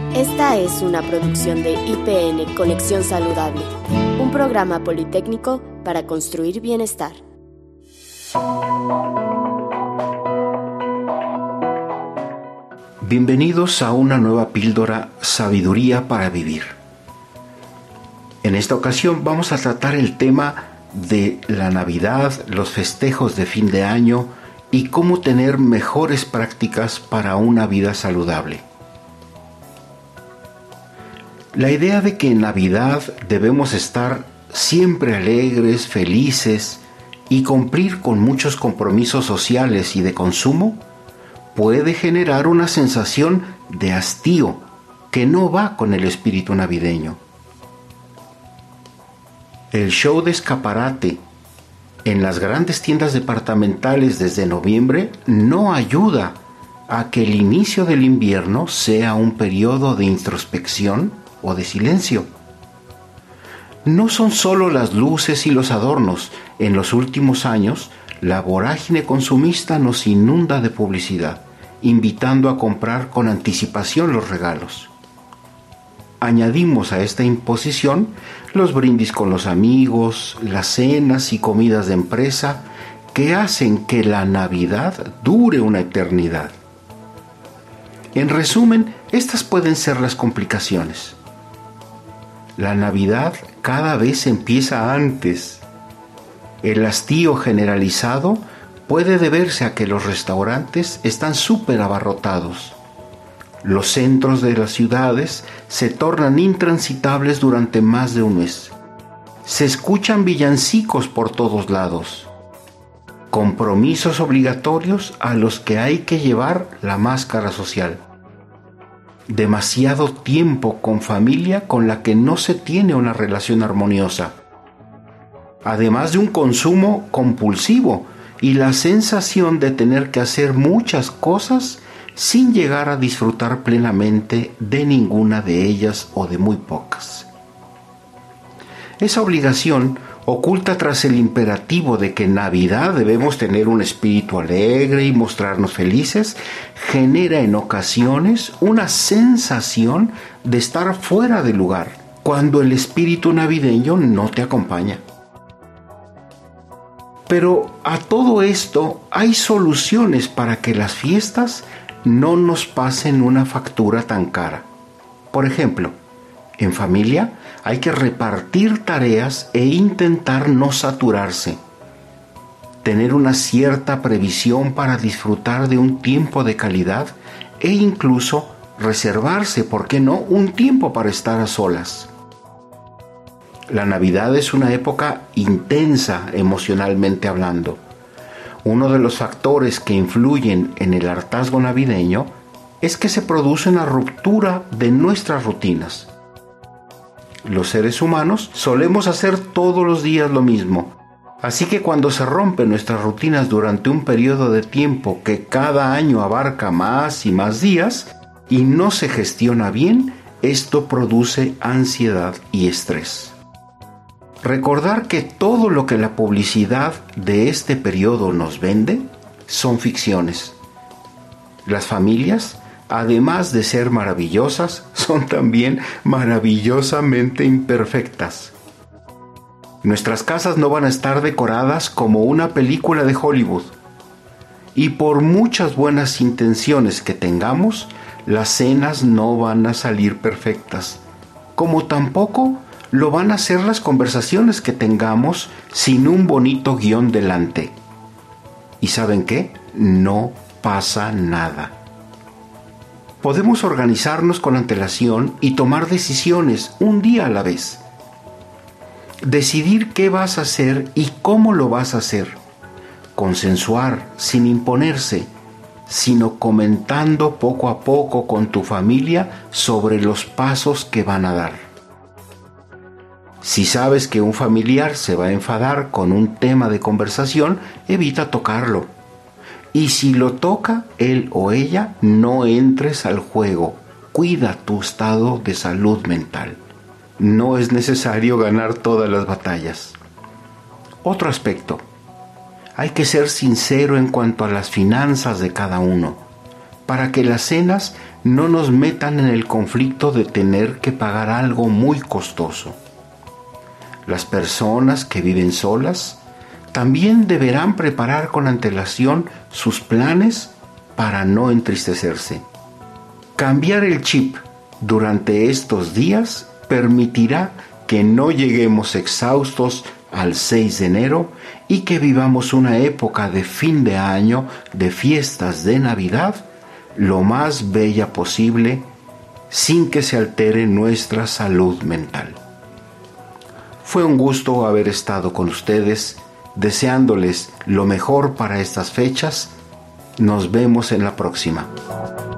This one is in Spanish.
Esta es una producción de IPN Conexión Saludable, un programa politécnico para construir bienestar. Bienvenidos a una nueva píldora Sabiduría para Vivir. En esta ocasión vamos a tratar el tema de la Navidad, los festejos de fin de año y cómo tener mejores prácticas para una vida saludable. La idea de que en Navidad debemos estar siempre alegres, felices y cumplir con muchos compromisos sociales y de consumo puede generar una sensación de hastío que no va con el espíritu navideño. El show de escaparate en las grandes tiendas departamentales desde noviembre no ayuda a que el inicio del invierno sea un periodo de introspección o de silencio. No son solo las luces y los adornos. En los últimos años, la vorágine consumista nos inunda de publicidad, invitando a comprar con anticipación los regalos. Añadimos a esta imposición los brindis con los amigos, las cenas y comidas de empresa que hacen que la Navidad dure una eternidad. En resumen, estas pueden ser las complicaciones. La Navidad cada vez empieza antes. El hastío generalizado puede deberse a que los restaurantes están súper abarrotados. Los centros de las ciudades se tornan intransitables durante más de un mes. Se escuchan villancicos por todos lados. Compromisos obligatorios a los que hay que llevar la máscara social. Demasiado tiempo con familia con la que no se tiene una relación armoniosa. Además de un consumo compulsivo y la sensación de tener que hacer muchas cosas sin llegar a disfrutar plenamente de ninguna de ellas o de muy pocas. Esa obligación oculta tras el imperativo de que en Navidad debemos tener un espíritu alegre y mostrarnos felices, genera en ocasiones una sensación de estar fuera de lugar, cuando el espíritu navideño no te acompaña. Pero a todo esto hay soluciones para que las fiestas no nos pasen una factura tan cara. Por ejemplo, en familia hay que repartir tareas e intentar no saturarse. Tener una cierta previsión para disfrutar de un tiempo de calidad e incluso reservarse, ¿por qué no?, un tiempo para estar a solas. La Navidad es una época intensa emocionalmente hablando. Uno de los factores que influyen en el hartazgo navideño es que se produce una ruptura de nuestras rutinas. Los seres humanos solemos hacer todos los días lo mismo, así que cuando se rompen nuestras rutinas durante un periodo de tiempo que cada año abarca más y más días y no se gestiona bien, esto produce ansiedad y estrés. Recordar que todo lo que la publicidad de este periodo nos vende son ficciones. Las familias, además de ser maravillosas, son también maravillosamente imperfectas. Nuestras casas no van a estar decoradas como una película de Hollywood. Y por muchas buenas intenciones que tengamos, las cenas no van a salir perfectas, como tampoco lo van a hacer las conversaciones que tengamos sin un bonito guión delante. ¿Y saben qué? No pasa nada. Podemos organizarnos con antelación y tomar decisiones un día a la vez. Decidir qué vas a hacer y cómo lo vas a hacer. Consensuar sin imponerse, sino comentando poco a poco con tu familia sobre los pasos que van a dar. Si sabes que un familiar se va a enfadar con un tema de conversación, evita tocarlo. Y si lo toca él o ella, no entres al juego. Cuida tu estado de salud mental. No es necesario ganar todas las batallas. Otro aspecto. Hay que ser sincero en cuanto a las finanzas de cada uno, para que las cenas no nos metan en el conflicto de tener que pagar algo muy costoso. Las personas que viven solas también deberán preparar con antelación sus planes para no entristecerse. Cambiar el chip durante estos días permitirá que no lleguemos exhaustos al 6 de enero y que vivamos una época de fin de año, de fiestas de Navidad, lo más bella posible, sin que se altere nuestra salud mental. Fue un gusto haber estado con ustedes, deseándoles lo mejor para estas fechas. Nos vemos en la próxima.